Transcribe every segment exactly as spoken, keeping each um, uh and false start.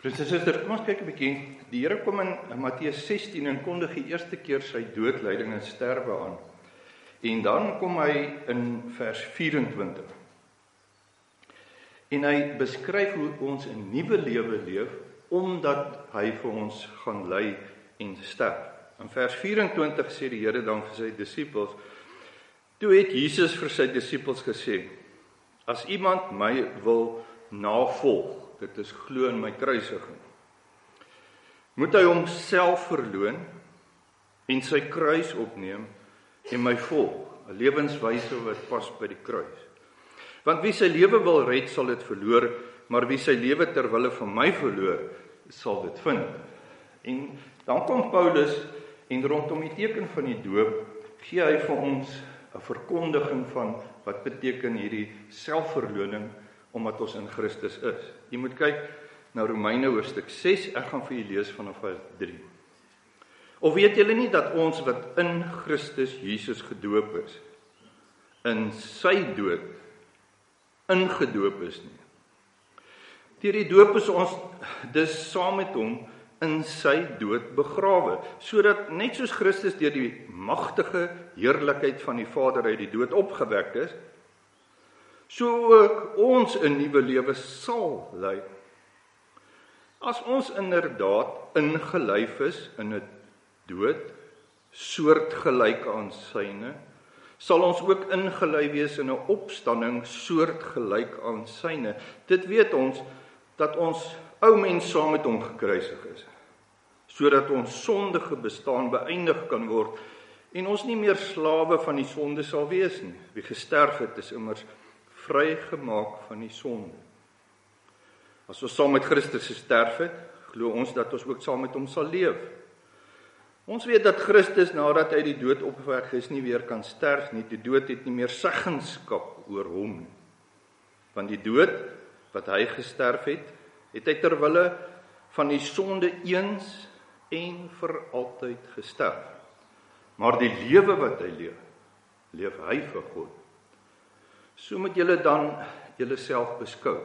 Broers en susters, kom ons kyk 'n bietjie. Die Here kom in Matteus sestien en kondig die eerste keer sy dood, lyding en sterwe aan. En dan kom hy in vers vyf-en-twintig. En hy beskryf hoe ons 'n nuwe lewe leef, omdat hy vir ons gaan ly en sterf. In vers vyf-en-twintig sê die Here dan vir sy disippels, toe het Jesus vir sy disippels gesê, as iemand my wil navolg, dit is glo in my kruisiging, moet hy homself verloon en sy kruis opneem en my volg, 'n lewenswyse wat pas by die kruis. Want wie sy lewe wil red, sal dit verloor, maar wie sy lewe ter wille van my verloor, sal dit vind. En dan kom Paulus en rondom die teken van die doop gee hy vir ons 'n verkondiging van wat beteken hierdie selfverloning omdat ons in Christus is. Jy moet kyk na Romeine hoofstuk ses, ek gaan vir julle lees vanaf vers drie. Of weet julle nie dat ons wat in Christus Jesus gedoop is, in sy dood ingedoop is nie? Deur die doop is ons dus saam met hom in sy dood begrawe, sodat net soos Christus deur die magtige heerlikheid van die Vader uit die dood opgewek is, so ook ons 'n nuwe lewe sal lei. As ons inderdaad ingelyf is in 'n dood, soortgelyk aan syne, sal ons ook ingelei wees in 'n opstanding soortgelyk aan syne. Dit weet ons, dat ons ou mens saam met hom gekruisig is, sodat ons sondige bestaan beëindig kan word, en ons nie meer slawe van die sonde sal wees nie. Wie gesterf het, is immers vrygemaak van die sonde. As ons saam met Christus gesterf het, glo ons dat ons ook saam met hom sal leef. Ons weet dat Christus, nadat hy die dood opgewek is, nie weer kan sterf nie. Die dood het nie meer seggenskap oor hom nie. Want die dood wat hy gesterf het, het hy ter wille van die sonde eens en vir altyd gesterf. Maar die lewe wat hy leef, leef hy vir God. So moet julle dan julle self beskou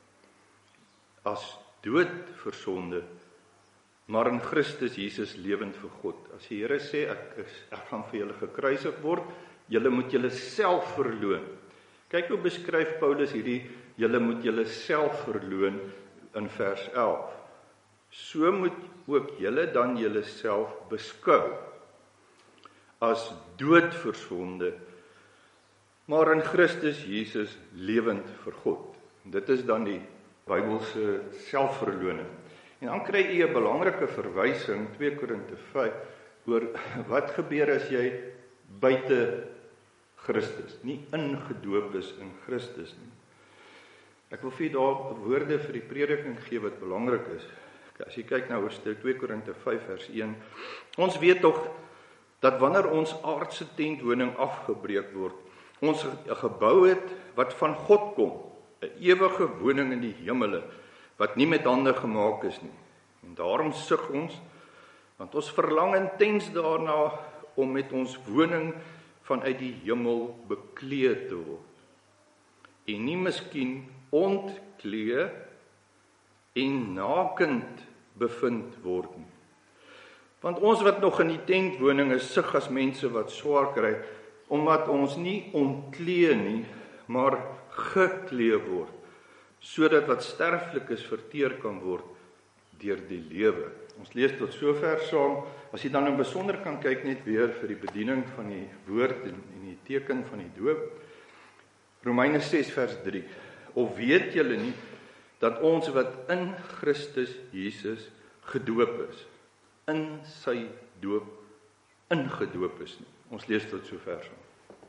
as dood vir sonde, maar in Christus Jesus lewend vir God. As die Here sê, ek, is, ek gaan vir julle gekruisig word, julle moet julle self verloon. Kyk hoe beskryf Paulus hierdie, julle moet julle self verloon in vers elf. So moet ook julle dan julle self beskou as dood vir sonde, maar in Christus Jesus lewend vir God. Dit is dan die Bybelse selfverloning. En dan kry jy 'n belangrike verwysing, twee Korinte vyf, oor wat gebeur as jy buite Christus, nie ingedoop is in Christus nie. Ek wil vir daar woorde vir die prediking gee wat belangrik is. As jy kyk na hoofstuk twee Korinte vyf vers een, ons weet tog dat wanneer ons aardse tentwoning afgebreek word, ons 'n gebou het wat van God kom, 'n ewige woning in die hemele, wat nie met hande gemaak is nie. En daarom sug ons, want ons verlang intens daarna om met ons woning vanuit die hemel bekleed te word. En nie miskien ontkleed en nakend bevind word nie. Want ons wat nog in die tentwoning is, sug as mense wat swaar kry, omdat ons nie ontklee nie, maar geklee word, sodat wat sterflik is verteer kan word deur die lewe. Ons lees tot sover saam. As jy dan in besonder kan kyk net weer vir die bediening van die woord en, en die teken van die doop. Romeine ses vers drie. Of weet julle nie dat ons wat in Christus Jesus gedoop is, in sy doop ingedoop is nie. Ons lees tot sover saam.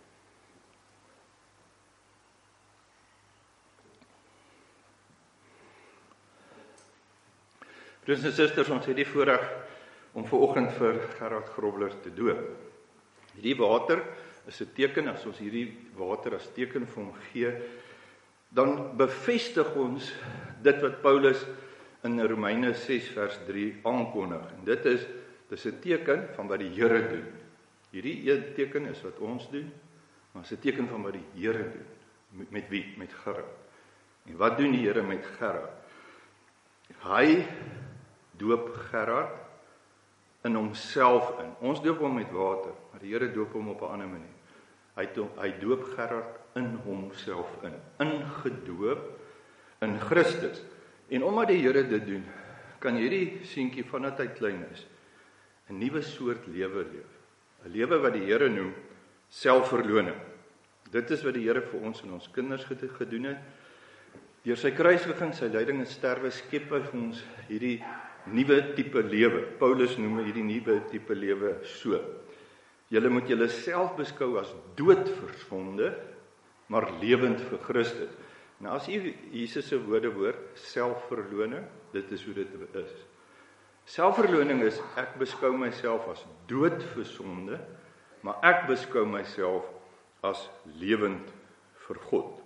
Broers en susters, ons het die voorreg om vanoggend vir Gerard Grobler te doop. Hierdie water is 'n teken, as ons hierdie water as teken vir hom gee, dan bevestig ons dit wat Paulus in Romeine ses vers drie aankondig. En dit is, dit is 'n teken van wat die Here doen. Hierdie een teken is wat ons doen, maar is 'n teken van wat die Here doen. Met, met wie? Met Gerard. En wat doen die Here met Gerard? Hy doop Gerard in homself in. Ons doop hom met water, maar die Here doop hom op 'n ander manier. Hy, hy doop Gerard in homself in, ingedoop in Christus. En omdat die Here dit doen, kan hierdie seentjie vandat hy klein is, 'n nuwe soort lewe leef. 'n Lewe wat die Here noem selfverloning. Dit is wat die Here vir ons en ons kinders gedoen het. Deur sy kruisiging, sy lyding en sterwe skep hy vir ons hierdie nuwe tipe lewe. Paulus noem hierdie nuwe tipe lewe so. Julle moet julle self beskou as dood vir sonde, maar lewend vir Christus. Nou as jy Jesus se woorde hoor, selfverloning, dit is hoe dit is. Selfverloning is, ek beskou myself as dood vir sonde, maar ek beskou myself as lewend vir God.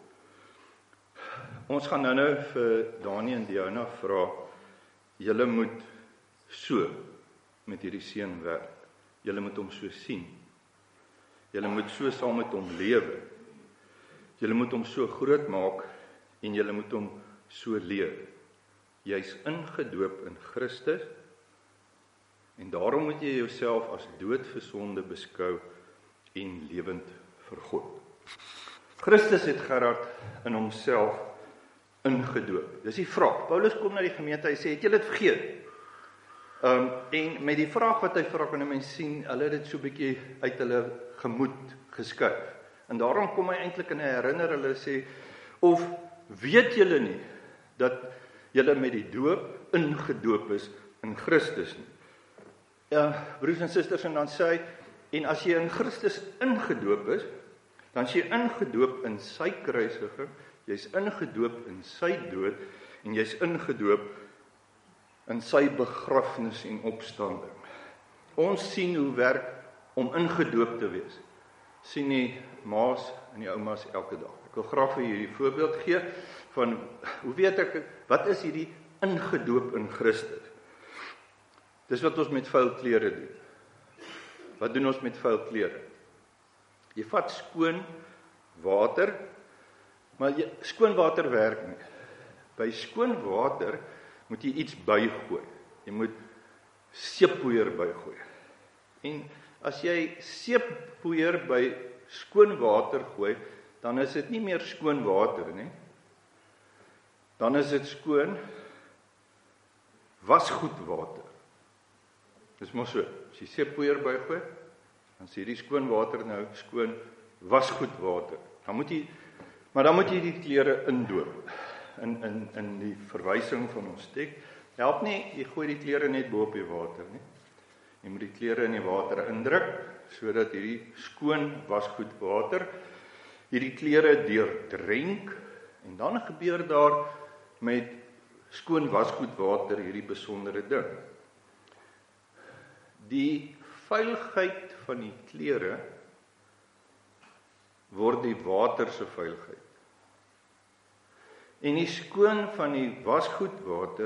Ons gaan nou nou vir Dani en Diana vra, julle moet so met hierdie seun werk. Julle moet hom so sien. Julle moet so saam met hom lewe. Julle moet hom so groot maak en julle moet hom so leer. Jy's ingedoop in Christus en daarom moet jy jouself as dood vir sonde beskou en lewend vir God. Christus het Gerard in homself ingedoop. Dis die vraag. Paulus kom na die gemeente, hy sê, het julle dit vergeet? Um, en met die vraag wat hy vra, kan 'n mens sien, hulle het dit so 'n bietjie uit hulle gemoed geskuif. En daarom kom hy eintlik in 'n herinner hulle sê, of weet julle nie dat julle met die doop ingedoop is in Christus nie? Ja, broers en susters, en dan sê hy, en as jy in Christus ingedoop is, dan is jy ingedoop in sy kruisiging, jy's ingedoop in sy dood, en jy's ingedoop in sy begrafnis en opstanding. Ons sien hoe werk om ingedoop te wees. Sien die ma's en die ouma's elke dag. Ek wil graag vir hierdie voorbeeld gee van, hoe weet ek, wat is hierdie ingedoop in Christus? Dis wat ons met vuil klere doen. Wat doen ons met vuil klere? Jy vat skoon water, maar jy, skoon water werk nie. By skoon water moet jy iets bygooi. Jy moet seeppoeier bygooi. En as jy seeppoeier by skoon water gooi, dan is dit nie meer skoon water nie. Dan is dit skoon wasgoed water. Dis mos so, as jy seeppoeier bygooi, dan is hierdie skoon water nou skoon wasgoed water. Dan moet jy, maar dan moet jy die klere indoop. In, in, in die verwysing van ons teks, help nie, jy gooi die klere net bo op die water nie. Jy moet die klere in die water indruk, sodat hierdie skoon wasgoed water, hierdie klere deurdrenk, en dan gebeur daar met skoon wasgoed water hierdie besondere ding. Die vuilheid van die klere word die water se vuilheid. En die skoon van die wasgoedwater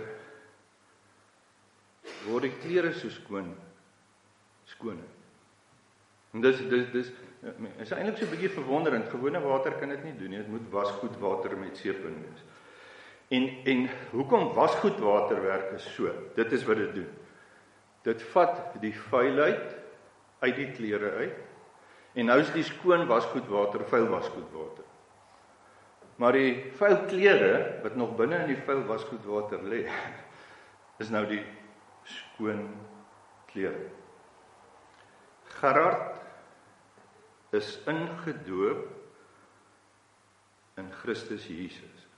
word die klere so skoon skoon. En dis dis dis is eintlik so 'n bietjie verwonderend. Gewone water kan dit nie doen nie. Dit moet wasgoedwater met seep in wees. En en hoekom wasgoedwater werk is so? Dit is wat dit doen. Dit vat die vuilheid uit die klere uit. En nou is die skoon wasgoedwater vuil wasgoedwater. Maar die vuil klere wat nog binne in die vuil wasgoedwater lê, is nou die skoon klere. Gerard is ingedoop in Christus Jesus.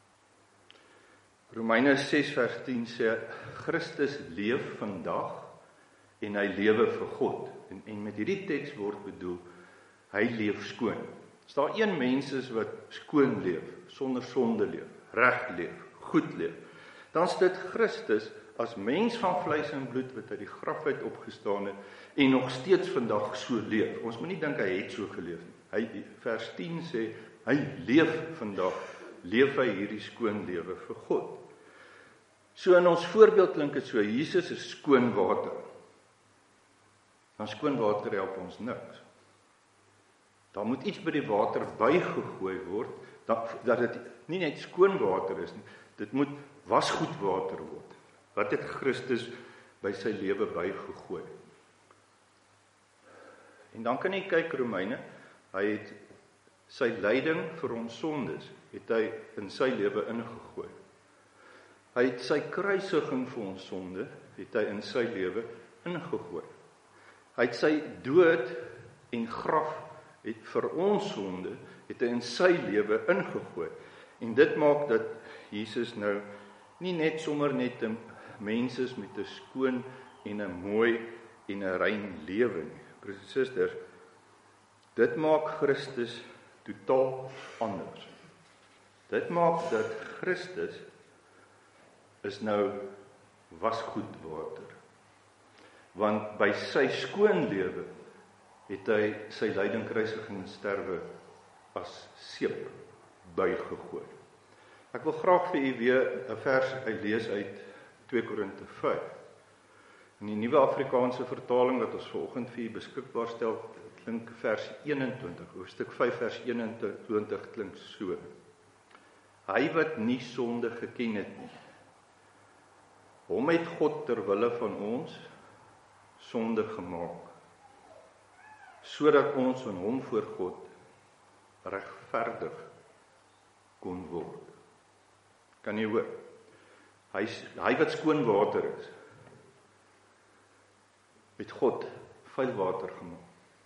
Romeine ses vers tien sê, Christus leef vandag en hy lewe vir God. En, en met hierdie teks word bedoel, hy leef skoon. As daar een mens is wat skoon leef, sonder sonde leef, reg leef, goed leef, dan is dit Christus as mens van vleis en bloed wat uit die graf uit opgestaan het en nog steeds vandag so leef. Ons moet nie dink hy het so geleef nie. Hy, vers tien sê, hy leef vandag, leef hy hierdie skoon lewe vir God. So in ons voorbeeld klink dit so, Jesus is skoon water. Dan skoon water help ons niks. Daar moet iets by die water bygegooi word, dat, dat dit nie net skoon water is nie, dit moet wasgoed water word. Wat het Christus by sy lewe bygegooi? En dan kan jy kyk Romeine, hy het sy lyding vir ons sondes, het hy in sy lewe ingegooi. Hy het sy kruisiging vir ons sonde, het hy in sy lewe ingegooi. Hy het sy dood en graf het vir ons sonde, het hy in sy lewe ingegooi. En dit maak dat Jesus nou nie net sommer net 'n mens is met 'n skoon en 'n mooi en 'n rein lewe nie. Broers en susters, dit maak Christus totaal anders. Dit maak dat Christus is nou wasgoed water. Want by sy skoon lewe het hy sy lyding, kruisiging en sterwe as seep bygegooi. Ek wil graag vir u weer 'n vers uitlees uit twee Korinte vyf. In die Nuwe Afrikaanse vertaling wat ons vanoggend vir u beskikbaar stel, klink vers eenentwintig, hoofstuk vyf vers eenentwintig klink so. Hy wat nie sonde geken het nie, hom het God ter wille van ons sonde gemaak, sodat ons in hom voor God regverdig kon word. Kan jy hoor? Hy, hy wat skoon water is, het God vuil water gemaak.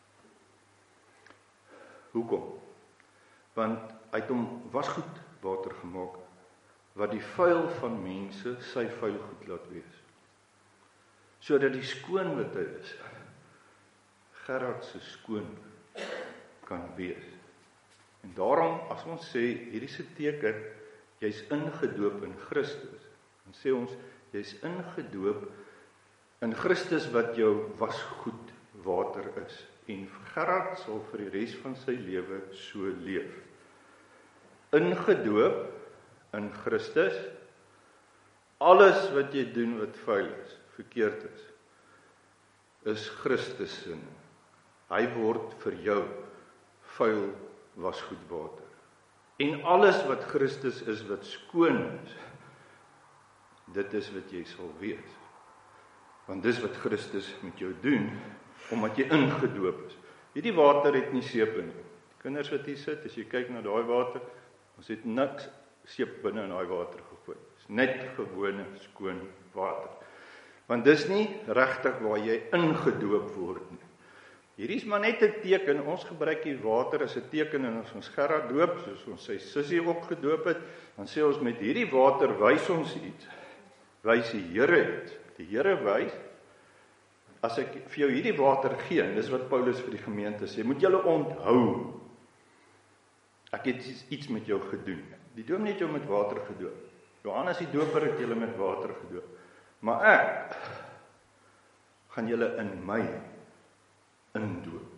Hoekom? Want hy het hom wasgoed water gemaak, wat die vuil van mense sy vuil goed laat wees. Sodat die skoon wat hy is, Gerard se skoon kan wees. En daarom, as ons sê, hierdie is 'n teken, jy's ingedoop in Christus, dan sê ons, jy's ingedoop in Christus wat jou wasgoed water is. En Gerard sal vir die res van sy lewe so leef. Ingedoop in Christus, alles wat jy doen wat vuil is, verkeerd is, is Christus sin. Hy word vir jou vuil wasgoed water. En alles wat Christus is, wat skoon is, dit is wat jy sal wees. Want dis wat Christus met jou doen, omdat jy ingedoop is. Hierdie water het nie seep in nie. Kinders wat hier sit, as jy kyk na daai water, ons het niks seep binne in daai water gegooi. Dit is net gewone, skoon water. Want dis nie regtig waar jy ingedoop word nie. Hierdie is maar net 'n teken, ons gebruik die water as 'n teken en as ons Gerard doop, soos ons sy sussie ook gedoop het, dan sê ons met hierdie water wys ons iets. Wys die Here iets. Die Here wys, as ek vir jou hierdie water gee, en dis wat Paulus vir die gemeente sê, moet julle onthou, ek het iets met jou gedoen. Die dominee het jou met water gedoop. Johannes die doper het julle met water gedoop. Maar ek gaan julle in my indoop.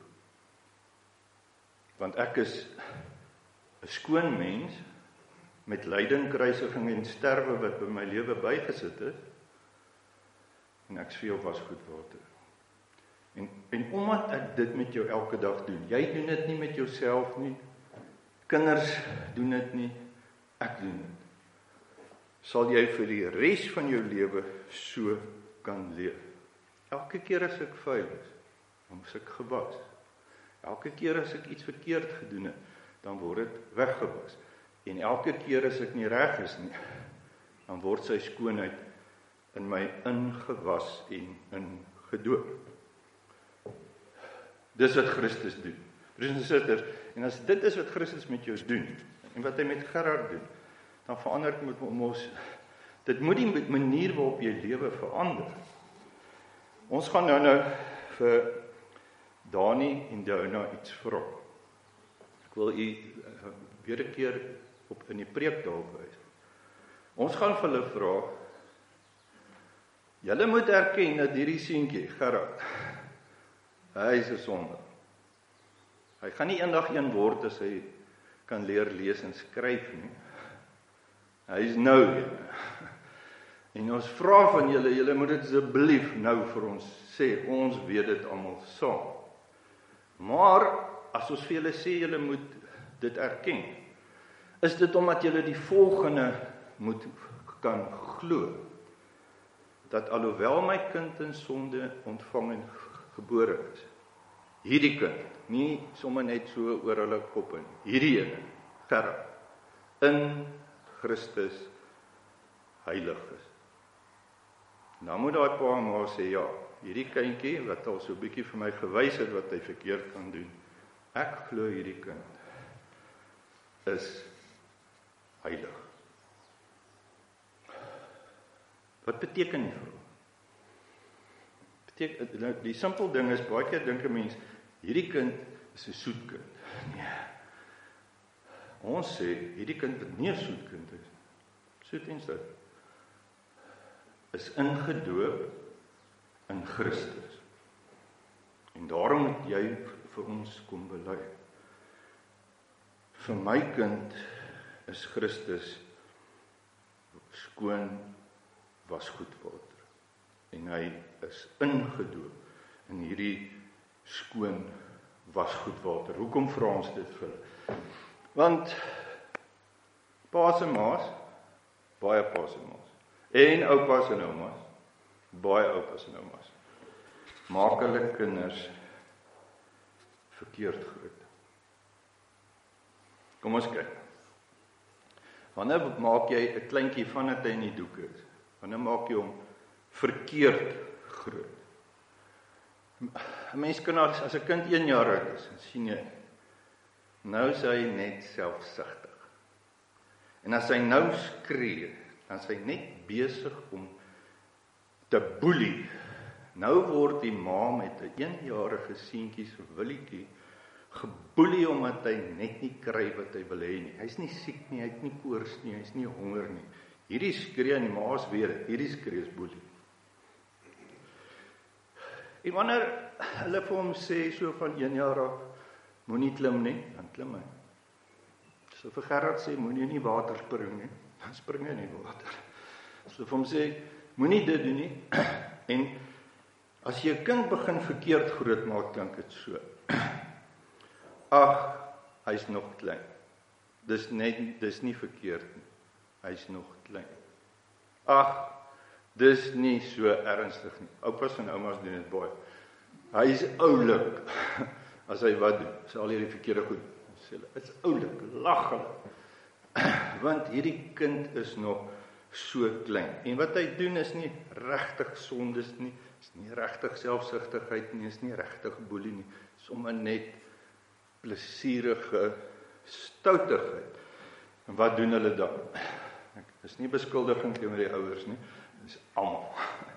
Want ek is 'n skoon mens met lyding, kruisiging en sterwe wat by my lewe bygesit is. En ek sê jou wasgoed water. En, en omdat ek dit met jou elke dag doen, jy doen dit nie met jouself nie, kinders doen dit nie, ek doen dit, sal jy vir die res van jou lewe so kan leef. Elke keer as ek vuil is, dan is ek gewas. Elke keer as ek iets verkeerd gedoen het, dan word dit weggewas. En elke keer as ek nie reg is nie, dan word sy skoonheid in my ingewas en ingedoop. Dis wat Christus doen. Broers en susters, en as dit is wat Christus met jou doen, en wat hy met Gerard doen, dan verander dit met ons, dit moet die manier waarop jy lewe verander. Ons gaan nou nou vir Dani en Dona iets vra. Ek wil u uh, weer 'n keer op in die preek daarop wys. Ons gaan vir hulle vra, julle moet erken dat hierdie seentjie, Gerard, hy is 'n sondaar. Hy gaan nie eendag een word as hy kan leer lees en skryf nie. Hy is nou een. En ons vra van julle, julle moet dit asseblief nou vir ons sê, ons weet dit almal saam. Maar, as ons vir julle sê, julle moet dit erken, is dit omdat julle die volgende moet kan glo. dat alhoewel my kind in sonde ontvang en gebore is, hierdie kind, nie sommer net so oor hulle kop in, hierdie ene, Gerard, in Christus heilig is. Nou moet daai pa en ma sê, ja, hierdie kindjie, wat al so 'n bietjie vir my gewys het, wat hy verkeerd kan doen, ek glo hierdie kind is heilig. Wat beteken dit vir hom? Beteken, die simpel ding is, baie keer dink 'n mens, hierdie kind is 'n soet kind. Nee. Ons sê, hierdie kind wat nie 'n soet kind is, soet en stout, is ingedoop in Christus. En daarom moet jy vir ons kom bely. Vir my kind is Christus skoon wasgoedwater. En hy is ingedoop in hierdie skoon wasgoedwater. Hoekom vra ons dit vir hulle? Want pa's en ma's, baie pa's en ma's, en oupa's en ouma's, baie oupa's en ouma's, maak hulle kinders verkeerd groot. Kom ons kyk. Wanneer maak jy 'n kleintjie vandat hy in die doek is? Wanneer maak jy hom verkeerd groot? 'n Mens kan as, as 'n kind een jaar oud is, sien jy, nou is hy net selfsugtig. En as hy nou skree, dan is hy net besig om te boelie. Nou word die ma met 'n eenjarige seentjie se willetjie geboelie omdat hy net nie kry wat hy wil hê nie. Hy's nie siek nie, hy het nie koors nie, hy's nie honger nie. Hierdie skree en die ma's weet, hierdie skree is boelie. En wanneer hulle vir hom sê so van een jaar af, moenie klim nie, dan klim hy. So vir Gerard sê, moenie in die water spring nie, dan spring hy in die water. So vir hom sê, moenie dit doen nie, en as jy 'n kind begin verkeerd groot maak, klink dit so. Ag, hy's nog klein. Dis net, dis nie verkeerd nie. Hy's nog klein. Ag, dis nie so ernstig nie. Oupas en oumas doen dit baie. Hy's oulik. As hy wat doen, is al hierdie verkeerde goed. Sê hulle, dit's oulik, lag hulle. Want hierdie kind is nog so klein. En wat hy doen is nie regtig sondes nie, is nie regtig selfsugtigheid nie, is nie regtig boelie nie, sommer net plesierige stoutigheid. En wat doen hulle dan? Dis nie beskuldiging teenoor die ouers nie, dis almal.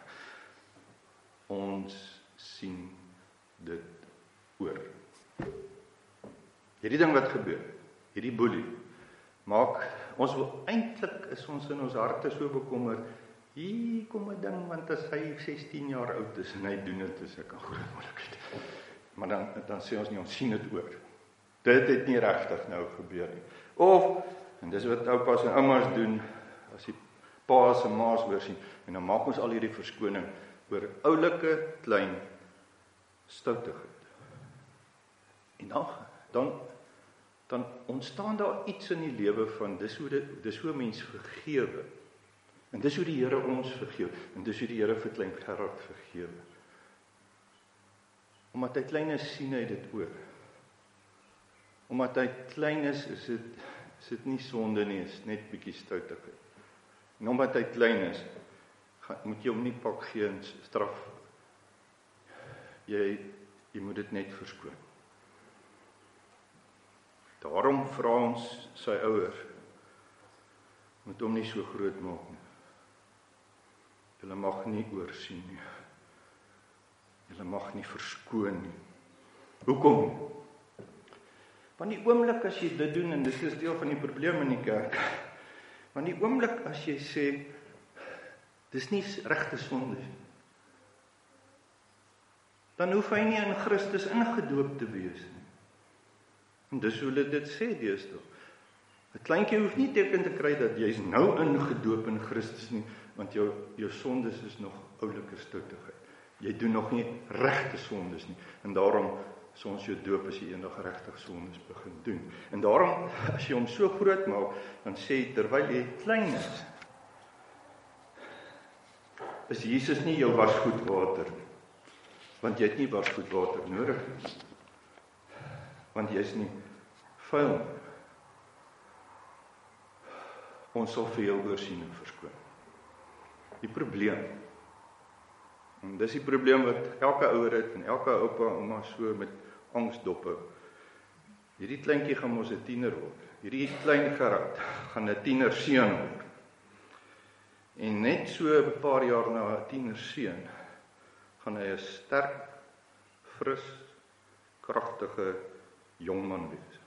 Ons sien dit oor. Hierdie ding wat gebeur, hierdie boelie, maak, ons wil, eintlik is ons in ons harte so bekommerd, hier kom 'n ding, want as hy sestien jaar oud is, en hy doen dit, is ek 'n groot moeilikheid. Maar dan, dan sê ons nie, ons sien dit oor. Dit het nie regtig nou gebeur nie. Of, en dis wat oupas en oumas doen, as die pa's en ma's hoor sien, en dan maak ons al hierdie verskoning oor oulike, klein, stoutigheid. En dan, dan, dan ontstaan daar iets in die lewe van, dis hoe, dit, dis hoe mens vergewe. En dis hoe die Here ons vergewe. En dis hoe die Here vir klein Gerard vergewe. Omdat hy klein is, sien hy dit oor. Omdat hy klein is, is dit, is dit nie sonde nie, is net bietjie stoutigheid. En omdat hy klein is, gaan, moet jy hom nie pak gee en straf. Jy, jy moet dit net verskoon. Daarom vra ons sy ouers, moet hom nie so groot maak nie. Julle mag nie oorsien nie. Julle mag nie verskoon nie. Hoekom? Want die oomblik as jy dit doen, en dit is deel van die probleem in die kerk, want die oomblik as jy sê, dis nie regte sonde nie, dan hoef hy nie in Christus ingedoop te wees nie. En dis hoe hulle dit sê deesdae. 'n Kleintjie hoef nie teken te kry dat jy's nou ingedoop in Christus nie, want jou, jou sondes is nog oulike stoutigheid. Jy doen nog nie regte sondes nie. En daarom, as ons jou doop, as jy eendag regtig sondes begin doen. En daarom, as jy hom so groot maak, dan sê jy, terwyl jy klein is, is Jesus nie jou wasgoedwater nie. Want jy het nie wasgoedwater nodig nie. Want jy is nie vuil nie. Ons sal vir jou oorsiening verskoon. Die probleem, en dis die probleem wat elke ouer het, en elke oupa, ouma so met angsdoppe. Hierdie kleintjie gaan mos 'n tiener word. Hierdie klein Gerard gaan 'n tiener seun word. En net so 'n paar jaar na 'n tiener seun, gaan hy 'n sterk, fris, kragtige jongman wees.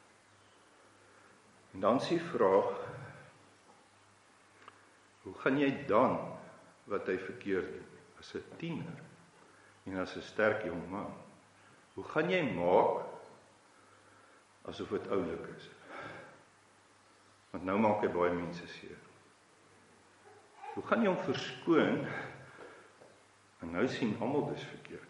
En dan is die vraag, hoe gaan jy dan wat hy verkeerd doen, as 'n tiener en as 'n sterk jongman? Hoe gaan jy maak asof dit oulik is? Want nou maak hy baie mense seer. Hoe gaan jy hom verskoon, en nou sien almal dis verkeerd?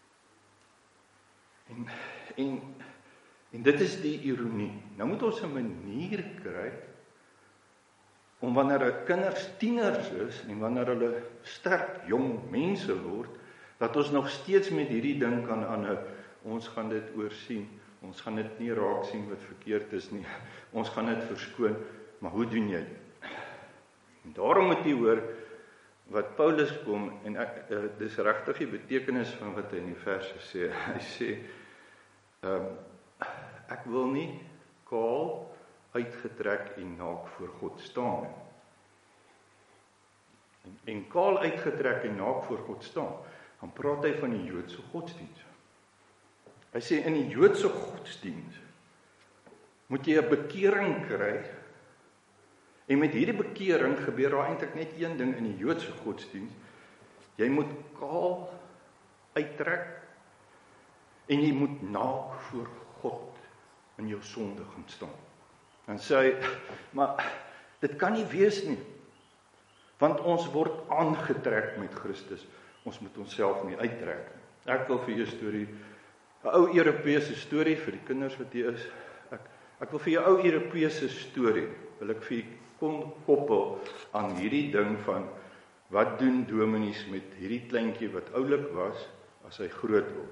En, en, en dit is die ironie. Nou moet ons 'n manier kry, om wanneer hulle kinders tieners is, en wanneer hulle sterk jong mense word, dat ons nog steeds met hierdie ding kan aanhou, ons gaan dit oorsien, ons gaan dit nie raak sien wat verkeerd is nie, ons gaan dit verskoon, maar hoe doen jy dit? En daarom moet jy hoor, wat Paulus kom, en ek, uh, dis regtig die betekenis van wat hy in die verse sê, hy sê, um, ek wil nie kaal, uitgetrek en naak voor God staan. En, en kaal uitgetrek en naak voor God staan, dan praat hy van die Joodse godsdienst. Hy sê, in die Joodse godsdienst, moet jy 'n bekering kry, en met hierdie bekering gebeur daar eintlik net een ding in die Joodse godsdienst, jy moet kaal uittrek, en jy moet naak voor God in jou sonde gaan staan. En sê hy, maar dit kan nie wees nie, want ons word aangetrek met Christus, ons moet onsself nie uittrek. Ek wil vir jou storie, 'n ou Europese storie vir die kinders wat hier is, ek, ek wil vir jou ou Europese storie, wil ek vir jou kon koppel aan hierdie ding van, wat doen dominees met hierdie kleintjie wat oulik was, as hy groot word.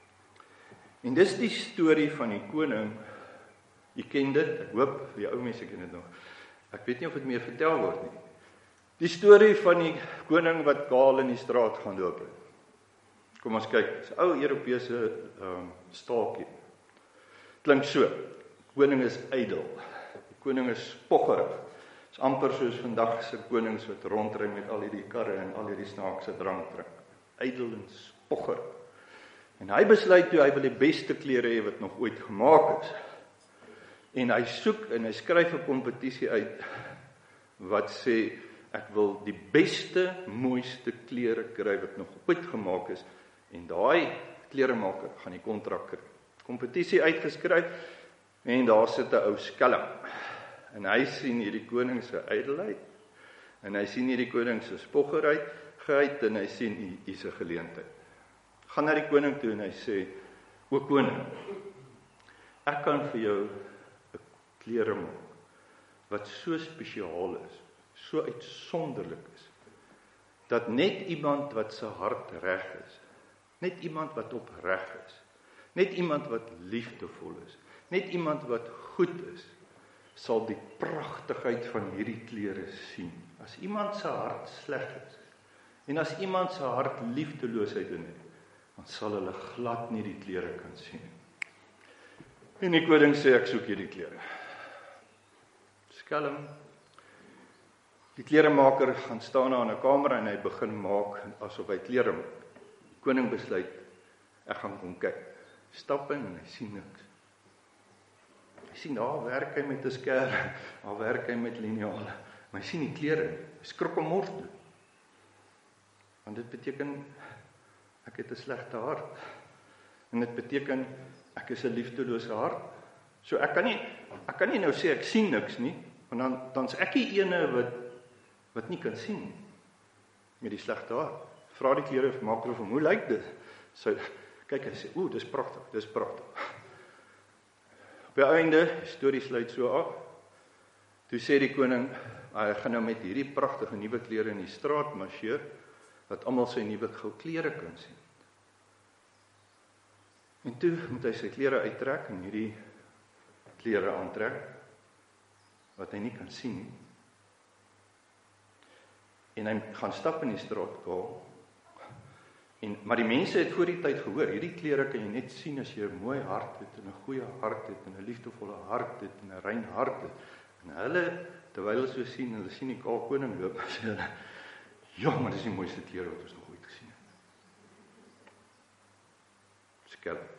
En dis die storie van die koning. Jy ken dit, ek hoop, die ou mense ken dit nog. Ek weet nie of dit meer vertel word nie. Die storie van die koning wat kaal in die straat gaan loop. Kom ons kyk, dis 'n ou Europese um, staaltjie. Klink so, koning is ydel, die koning is spoggerig. Dis amper soos vandag se konings wat rondry met al hierdie karre en al hierdie snaakse drank drink. Ydel en spoggerig. En hy besluit toe, hy wil die beste klere hê wat nog ooit gemaak is. En hy soek en hy skryf 'n kompetisie uit wat sê, ek wil die beste, mooiste klere kry wat nog ooit gemaak is, en daai kleremaker gaan die kontrak kry. Kompetisie uitgeskryf, en daar sit 'n ou skelm. En hy sien hierdie koning se ydelheid, en hy sien hierdie koning se spoggerigheid, en hy sien hier's 'n geleentheid. Gaan na die koning toe en hy sê, o koning, ek kan vir jou klere maak, wat so spesiaal is, so uitsonderlik is, dat net iemand wat sy hart reg is, net iemand wat opreg is, net iemand wat liefdevol is, net iemand wat goed is, sal die pragtigheid van hierdie klere sien. As iemand sy hart sleg is, en as iemand sy hart liefdeloosheid in het, dan sal hulle glad nie die klere kan sien. En die koning sê, ek soek hierdie klere. Skelm. Die kleremaker gaan staan aan 'n kamer en hy begin maak asof hy klere maak. Die koning besluit, ek gaan kom kyk. Stap in en hy sien niks. Hy sien, daar werk hy met 'n skerm, daar werk hy met liniale, maar hy sien die klere, hy skrik om mors toe. Want dit beteken, ek het 'n slegte hart. En dit beteken, ek is 'n liefdelose hart. So ek kan nie, ek kan nie nou sê, ek sien niks nie, want dan, dan is ek die ene wat, wat nie kan sien nie, met die slegte hart. Vra die kleermaker of hom, hoe lyk dit? So, kyk, hy sê, oeh, dis pragtig, dis pragtig. Op die einde, die storie sluit so af, toe sê die koning, hy gaan nou met hierdie pragtige nuwe klere in die straat marcheer, dat almal sy nuwe gou klere kan sien. En toe moet hy sy klere uittrek en hierdie klere aantrek wat hy nie kan sien nie. En hy gaan stap in die straat kaal. En maar die mense het voor die tyd gehoor, hierdie klere kan jy net sien as jy 'n mooi hart het en 'n goeie hart het en 'n liefdevolle hart het en 'n rein hart het. En hulle terwyl hulle so sien, hulle sien die kaal koning loop, sê hulle, ja, maar dis die mooiste klere wat ons nog ooit gesien het. Skelm.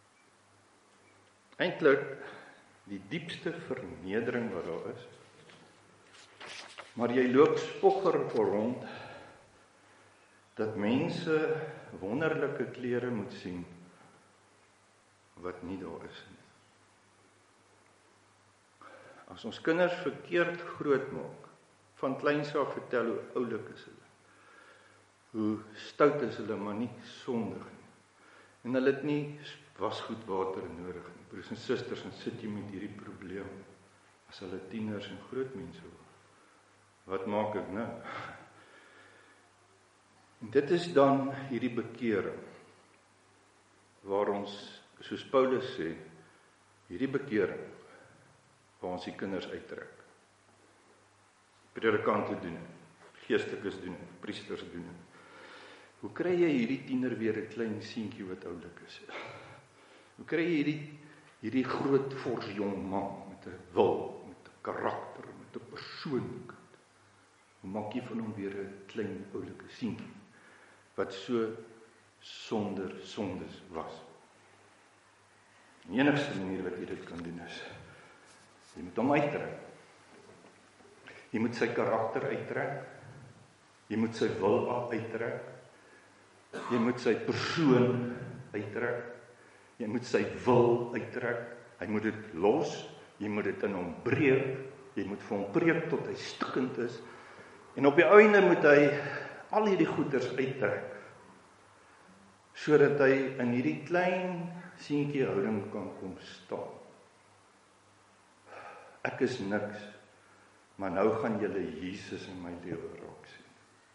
Eintlik die diepste vernedering wat daar is. Maar jy loop spogger rond dat mense wonderlike klere moet sien wat nie daar is nie. As ons kinders verkeerd groot maak, van kleins af vertel hoe oulik is hulle, hoe stout is hulle, maar nie sondig nie. En hulle het nie wasgoedwater nodig nie. Broers en susters, en sit jy met hierdie probleem, as hulle tieners en groot mense word. Wat maak ek nou? En dit is dan hierdie bekering, waar ons, soos Paulus sê, hierdie bekering, waar ons die kinders uittrek. Predikante doen, geestelikes doen, priesters doen. Hoe kry jy hierdie tiener weer 'n klein seentjie wat oulik is? Hoe kry jy hierdie, hierdie groot fors jong man, met 'n wil, met 'n karakter, met 'n persoonlikheid? Hoe maak jy van hom weer 'n klein oulike seentjie, wat so sonder sondes was? Die enigste manier wat jy dit kan doen is, jy moet hom uittrek. Jy moet sy karakter uittrek. Jy moet sy wil uittrek. Jy moet sy persoon uittrek. Jy moet sy wil uittrek. Hy moet dit los. Jy moet dit in hom breek. Jy moet vir hom preek tot hy stikkend is. En op die einde moet hy al hierdie goeders uittrek, sodat hy in hierdie klein seentjie houding kan kom staan. Ek is niks, maar nou gaan julle Jesus in my lewe raak sien.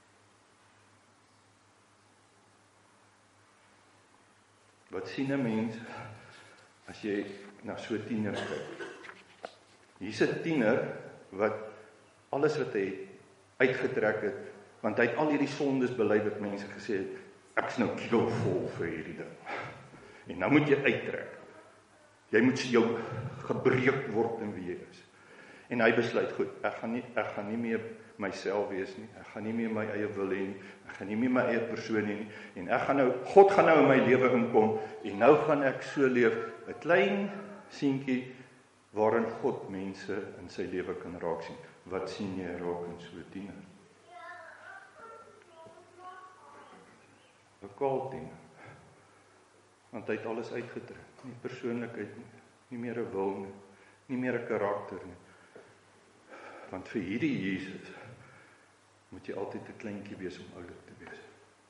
Wat sien 'n mens as jy na so 'n tiener kyk? Hier's 'n tiener wat alles wat hy uitgetrek het, want hy het al hierdie sondes bely wat mense gesê het, ek is nou keelvol vir hierdie ding. En nou moet jy uittrek. Jy moet jou gebreek word in wie jy is. En hy besluit, goed, ek gaan nie, ek gaan nie meer myself wees nie, ek gaan nie meer my eie wil hê nie, ek gaan nie meer my eie persoon hê nie, en ek gaan nou, God gaan nou in my lewe inkom, en nou gaan ek so leef, 'n klein seentjie, waarin God mense in sy lewe kan raak sien. Wat sien jy raak in so 'n tiener? 'n kaal tiener. Want hy het alles uitgetrek. Nie persoonlikheid nie, nie meer 'n wil nie, nie meer 'n karakter nie. Want vir hierdie Jesus moet jy altyd 'n kleintjie wees om oulik te wees.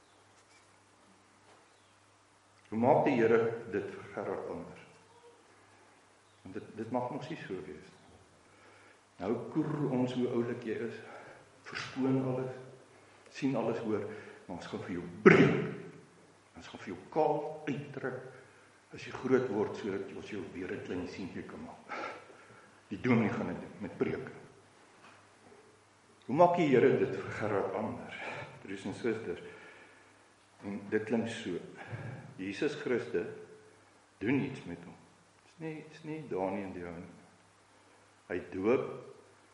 Hoe maak die Here dit vir Gerard anders? Want dit, dit mag nog nie so wees. Nou koer ons hoe oulik jy is, verskoon alles, sien alles hoor, maar ons gaan vir jou breek. Ons gaan vir jou kaal uittrek, as jy groot word, sodat ons jou weer 'n klein seentjie kan maak. Die dominee gaan dit doen, met preke. Hoe maak die Here dit vir Gerard anders? Broers en susters, en dit klink so, Jesus Christus doen iets met hom. Dit is nie, dit is nie daar nie in die hou nie. Hy doop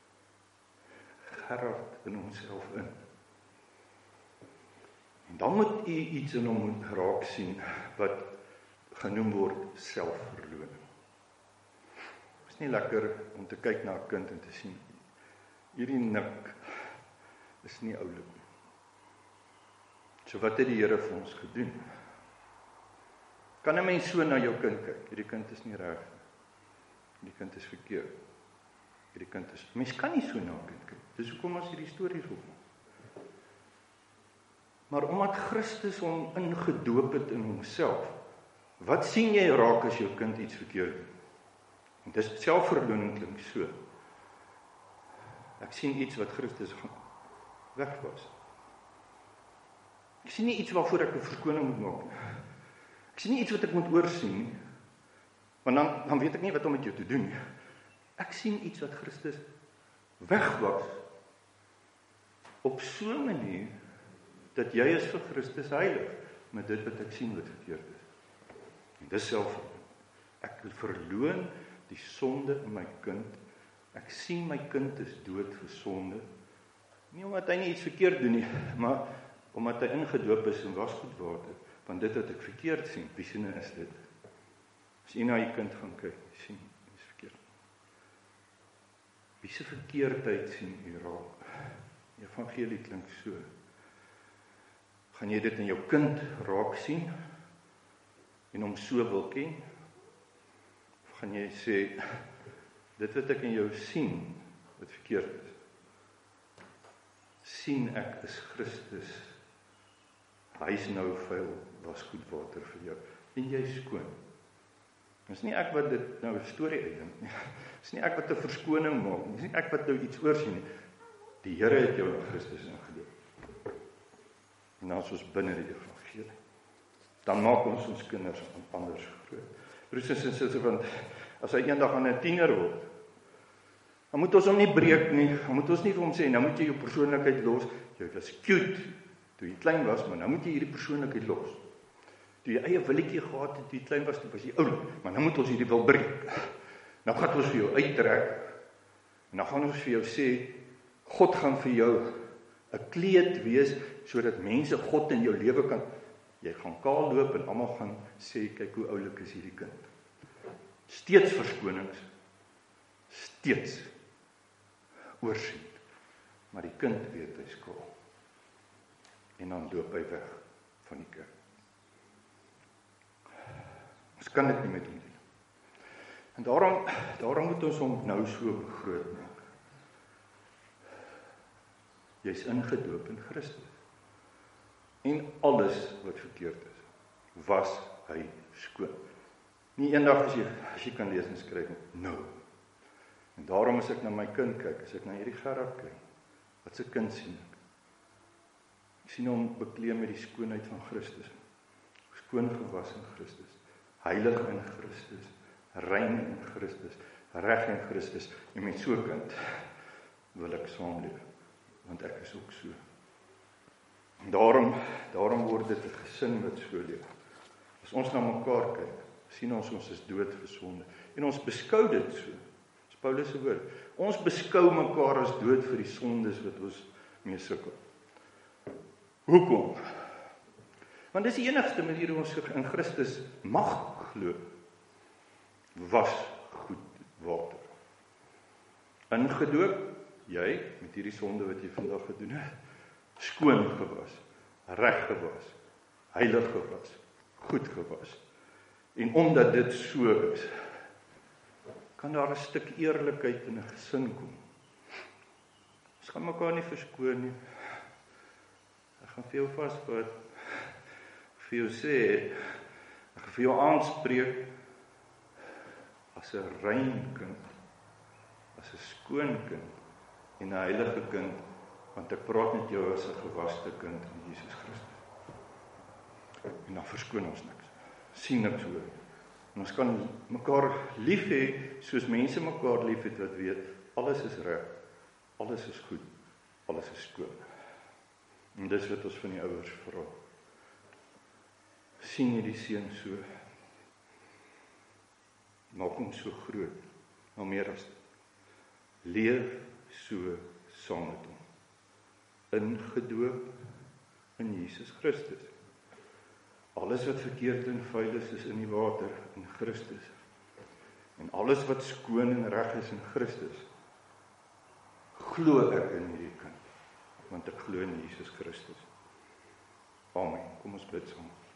Gerard in homself in. En dan moet u iets in hom moet raak sien, wat genoem word selfverloning. Het is nie lekker om te kyk na 'n kind en te sien, hierdie nik is nie oulik nie. So wat het die Here vir ons gedoen? Kan 'n mens so na jou kind kyk? Hierdie kind is nie reg nie. Hierdie kind is verkeerd. Hierdie kind is... Mens kan nie so na 'n kind kyk. Dis hoekom ons hierdie stories opmaak. Maar omdat Christus hom ingedoop het in homself, wat sien jy raak as jou kind iets verkeerd doen? En dis selfverloning klink so. Ek sien iets wat Christus wegwas. Ek sien nie iets waarvoor ek 'n verskoning moet maak nie. Ek sien nie iets wat ek moet oorsien nie. Want dan, dan weet ek nie wat om met jou te doen nie. Ek sien iets wat Christus wegwas op so 'n manier dat jy is vir Christus heilig met dit wat ek sien wat verkeerd is. En dis self. Ek verloon die sonde in my kind. Ek sien my kind is dood vir sonde. Nie omdat hy nie iets verkeerd doen nie, maar omdat hy ingedoop is en wasgoed water. Want dit wat ek verkeerd sien, wie sien is dit? As jy na jy kind gaan kyk, sien, is verkeerd. Wie se verkeerdheid sien jy raak? Die evangelie klink so. Gaan jy dit in jou kind raak sien en hom so wil ken? Of gaan jy sê, dit wat ek in jou sien, wat verkeerd is, sien ek is Christus, hy is nou vuil, was goed water vir jou, en jy is skoon. Dit is nie ek wat dit nou 'n storie uitdink nie, dit is nie ek wat 'n verskoning maak, dit is nie ek wat nou iets oorsien nie, die Here het jou in Christus ingedoop. En dan is ons binne die evangelie. Dan maak ons ons kinders anders groot. Broers en susters, want as hy eendag aan 'n tiener word, dan moet ons hom nie breek nie, dan moet ons nie vir hom sê, nou moet jy jou persoonlikheid los, jy was cute, toe jy klein was, maar nou moet jy hierdie persoonlikheid los. Toe jy eie willetjie gehad het, toe jy klein was, toe was jy oud, maar nou moet ons hierdie wil breek. Nou gaan ons vir jou uittrek, en dan gaan ons vir jou sê, God gaan vir jou 'n kleed wees, sodat mense God in jou lewe kan, jy gaan kaal loop en almal gaan sê, kyk hoe oulik is hierdie kind. Steeds verskonings, steeds oorsien, maar die kind weet hy is kaal. En dan loop hy weg van die kerk. Ons kan dit nie met hom doen. En daarom, daarom moet ons hom nou so groot maak. Jy is ingedoop in Christus. En alles wat verkeerd is, was hy skoon. Nie eendag as jy, as jy kan lees en skryf, nou. En daarom as ek na my kind kyk, as ek na hierdie Gerard kyk, wat se kind sien ek? Ek sien hom bekleed met die skoonheid van Christus. Skoon gewas in Christus. Heilig in Christus. Rein in Christus. Reg in Christus. En met so 'n kind wil ek saamleef. Want ek is ook so. En daarom, daarom word dit 'n gesin wat so leef. As ons na mekaar kyk, sien ons ons is dood vir sonde. En ons beskou dit so. Dis Paulus se woord. Ons beskou mekaar as dood vir die sondes wat ons mee sukkel. Hoekom? Want dis die enigste manier hoe ons in Christus mag glo. Was goed water. Ingedoop, jy met hierdie sonde wat jy vandag gedoen het, skoon gewas, reg gewas, heilig gewas, goed gewas. En omdat dit so is, kan daar 'n stuk eerlikheid in 'n gesin kom. Ons gaan mekaar nie verskoon nie. Ek gaan vir jou vasvat, vir jou sê, ek gaan vir jou aanspreek as 'n rein kind, as 'n skoon kind en 'n heilige kind, want ek praat met jou as 'n gewaste kind in Jesus Christus. En dan verskoon ons niks. Sien niks hoor. En ons kan mekaar lief hê soos mense mekaar lief het wat weet, alles is reg, alles is goed, alles is skoon. En dis wat ons van die ouers vra. Sien jy die seun so? Maak hom so groot, nou meer as dit. Leef so saam met hom. Ingedoop in Jesus Christus. Alles wat verkeerd en vuil is, is in die water, in Christus. En alles wat skoon en reg is in Christus, glo ek in hierdie kind, want ek glo in Jesus Christus. Amen. Kom ons bid saam.